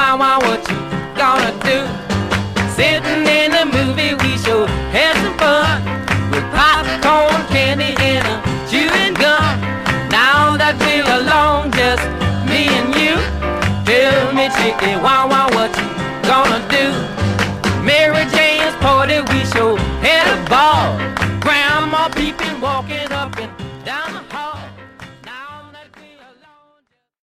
wow, what you gonna do? Sitting in the movie, we sure had some fun with popcorn, candy, and a chewing gum. Now that we're alone, just me and you, tell me, chicky, wow, wow.